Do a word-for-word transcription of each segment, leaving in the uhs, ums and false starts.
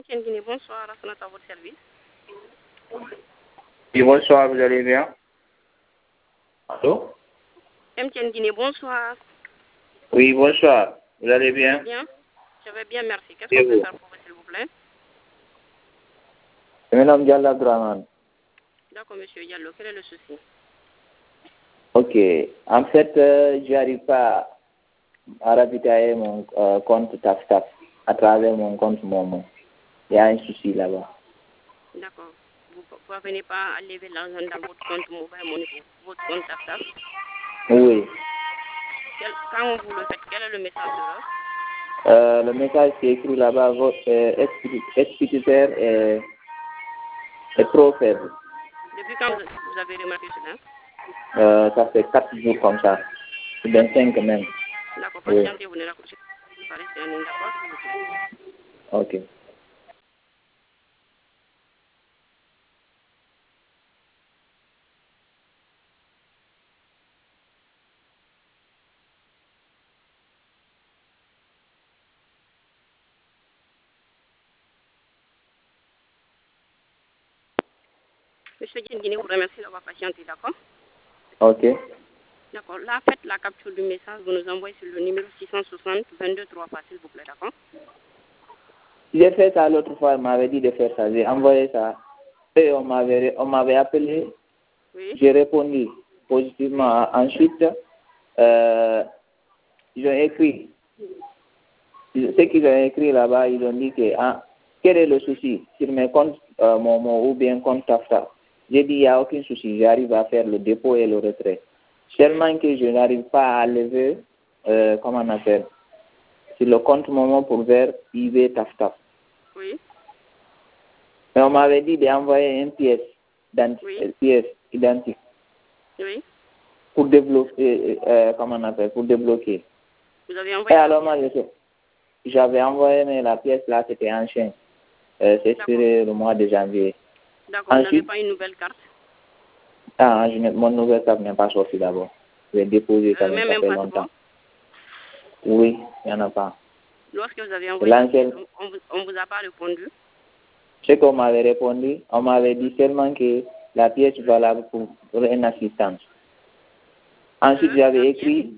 M T N Guinée, bonsoir, à votre service. Oui, bonsoir, vous allez bien? Allô? M T N Guinée, bonsoir. Oui, bonsoir, vous allez bien? Bien, je vais bien, merci. Qu'est-ce qu'on peut faire pour vous, s'il vous plaît? Je m'appelle Diallo Abdourahmane. D'accord, monsieur Diallo, quel est le souci? Ok, en fait, euh, je n'arrive pas à ravitailler mon euh, compte TAF-TAF à travers mon compte Momo. Il y a un souci là-bas. D'accord. Vous ne parvenez pas à lever l'argent dans votre compte mobile money, votre compte TAF-TAF? Oui. Quel, quand vous le faites, quel est le message d'erreur? Euh, le message qui est écrit là-bas, votre euh, expéditeur est, est trop faible. Depuis quand vous, vous avez remarqué cela? Euh, ça fait quatre jours comme ça. vingt-cinq même. D'accord, Oui. patientez, vous ne raccrochez pas, restez en ligne, d'accord, s'il vous plaît. Ok. Monsieur Guinée, vous remercie d'avoir patienté, d'accord? Ok. D'accord. Là, faites la capture du message, vous nous envoyez sur le numéro six cent soixante vingt-deux trois, s'il vous plaît, d'accord? J'ai fait ça l'autre fois, on m'avait dit de faire ça. J'ai envoyé ça. Et on m'avait, on m'avait appelé. Oui. J'ai répondu positivement. Ensuite, euh, ils ont écrit. Ce qu'ils ont écrit là-bas, ils ont dit que ah, quel est le souci sur mes comptes euh, Momo ou bien compte TAFTA. J'ai dit il n'y a aucun souci, j'arrive à faire le dépôt et le retrait. Seulement que je n'arrive pas à lever, euh, comment on appelle, sur le compte Momo pour vers I V TAFTA. Oui. Mais on m'avait dit d'envoyer une pièce, Oui. une pièce identique Oui. pour débloquer, euh, comment on appelle, pour débloquer. Vous avez envoyé Et la alors pièce. moi, je sais, j'avais envoyé, mais la pièce là, c'était ancien. Euh, c'est sur le mois de janvier. D'accord, vous n'avez Ensuite, pas une nouvelle carte? ah, je n'ai- mon nouvelle carte n'est pas sortie d'abord. Je l'ai déposée quand euh, même, Même ça un fait passeport? longtemps. Oui, il n'y en a pas. Lorsque vous avez C'est envoyé la pièce, l'ancien. on ne vous, vous a pas répondu? Ce qu'on m'avait répondu, on m'avait dit seulement que la pièce est valable pour, pour une assistance. Ensuite, Euh, j'avais la pièce? écrit,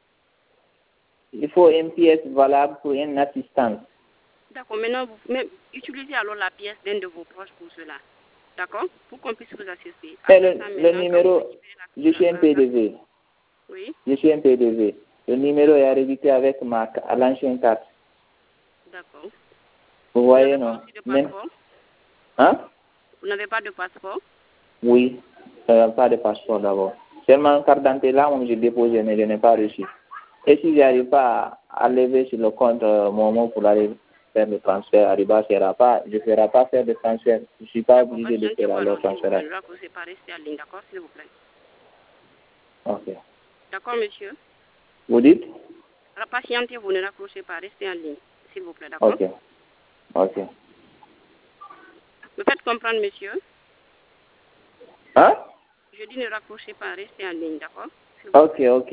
il faut une pièce valable pour une assistance. D'accord, maintenant, vous mais, utilisez alors la pièce d'un de vos proches pour cela. D'accord? Pour qu'on puisse vous assister. Et Après le, ça, le maintenant, quand vous numéro, récupérez la, je suis un la, la, la... P D V. Oui. Je suis un P D V. Le numéro est réédité avec ma l'ancienne carte. D'accord. Vous Vous voyez, n'avez pas non? aussi de Même, passeport? hein? Vous n'avez pas de passeport? Oui, euh, pas de passeport d'abord. Seulement carte d'identité là, j'ai déposé, mais je n'ai pas reçu. Et si je n'arrive pas à lever sur le compte euh, Momo pour aller faire le transfert, Ariba ne fera pas, je ne ferai pas faire de transfert. Je ne suis pas obligé de faire Patientez-vous le alors, s'il vous plaît. transfert. Là, vous n'êtes pas resté en ligne, d'accord, s'il vous plaît. Ok. D'accord, monsieur? Vous dites? Patientez-vous, ne raccrochez pas, restez en ligne, s'il vous plaît, d'accord? Ok. Ok. Me faites comprendre, monsieur? Hein? Je dis ne raccrochez pas, restez en ligne, d'accord? Ok, ok.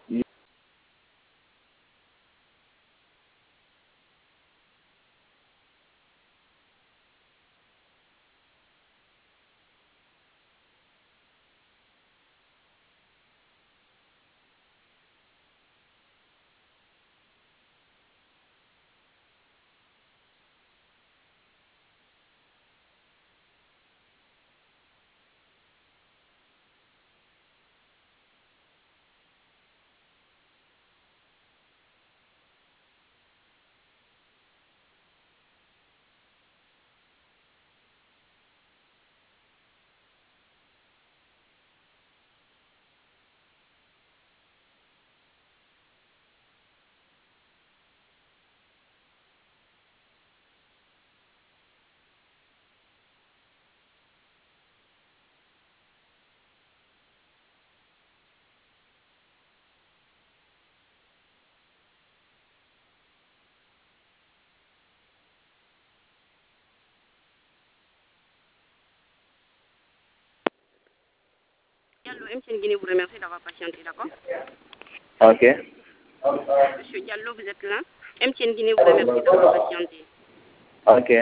Diallo, M T N Guinée vous remercie d'avoir patienté, d'accord? Ok. Monsieur Diallo, vous êtes là? M T N Guinée vous remercie d'avoir patienté. Ok.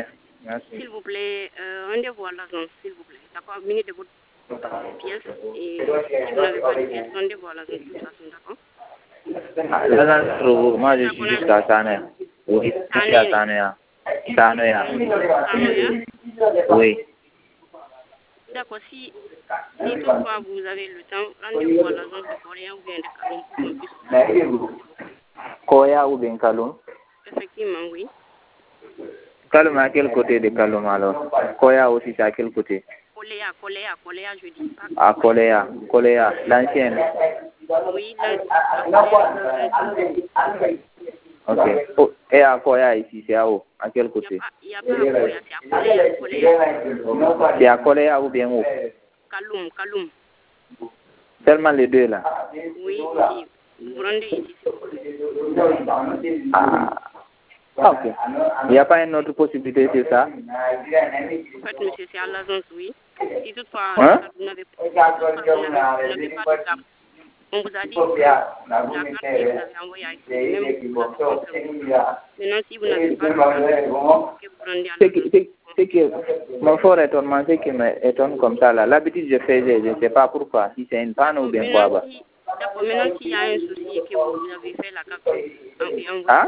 Merci. S'il vous plaît, euh, rendez-vous à l'agence, s'il vous plaît. D'accord, minute de votre pièce. Et si vous n'avez pas de pièce, rendez-vous à l'agence de toute façon, d'accord? Ah, l'agence se trouve, moi je suis jusqu'à Sanoya. Oui, je suis à Sanoya. Sanoya. Sanoya. Oui. D'accord, si, si toutefois vous avez le temps, rendez-vous à l'agence de Korea ou bien de Kalum pour qu'on puisse vous aider. Koya ou bien Kalum? Effectivement, oui. Kalum à quel côté de Kalum alors? Koya aussi c'est à quel côté? Koléa, Koléa, Koléa, je dis pas. À Koléa, Koléa, l'ancienne. Oui, l'ancienne. Ok. Oh, et à Koya ici, c'est à où? À quel côté? Il n'y a pas à Koya, c'est à Koléa, Koléa. C'est à Koléa ou bien où? Kalum, Kalum. Seulement les deux là? Oui, ici. Vous vous rendez ici, s'il vous plaît. Ah. Ok. Il n'y a pas une autre possibilité, c'est ça? En fait, monsieur, c'est à l'agence, oui. Si toutefois, Hein? vous n'avez pas de carte, on vous a dit que la carte que vous avez envoyée avec même vous l'avez confirmé. Maintenant, si vous n'avez pas de carte, que vous rendez à l'agence. C'est que mon fort étonnement, c'est qui m'étonne comme ça là. L'habitude, je faisais, je ne sais pas pourquoi. Si c'est une panne ou bien quoi. Bah. D'accord, maintenant, s'il y a un souci et que vous avez fait la carte et envoyé hein?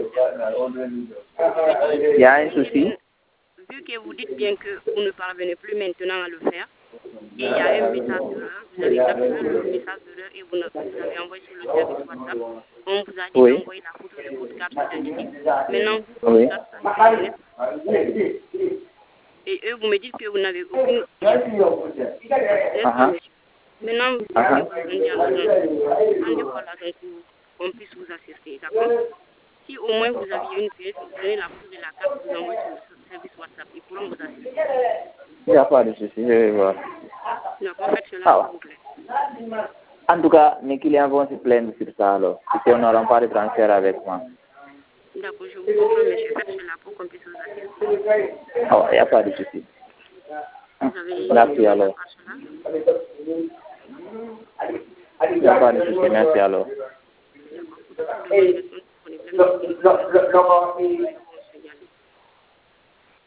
Il y a un souci? Vu que vous dites bien que vous ne parvenez plus maintenant à le faire, et il y a un message d'erreur, vous avez capturé le message d'erreur et vous, vous avez envoyé sur le service WhatsApp, on vous a dit oui. d'envoyer la photo de votre carte d'identité. Maintenant, vous, oui. votre carte d'identité, et eux, vous me dites que vous n'avez aucune... Uh-huh. Maintenant, vous devez vous rendre à l'agence. Rendez-vous à l'agence pour qu'on puisse vous assister, d'accord? Si au moins vous aviez une pièce, vous prenez la photo de la carte, vous envoyez sur le service WhatsApp, ils pourront vous assister. Il n'y a pas de souci, je vais voir. D'accord, faites cela, ah, s'il vous plaît. En tout cas, mes clients vont se plaindre sur ça alors, si on n'aura pas de transfert avec moi. D'accord, je vous comprends, monsieur. Faites cela pour qu'on puisse vous assister. Oh, il n'y a pas de souci. Vous avez Merci alors. Il n'y a pas de souci, merci alors. D'accord.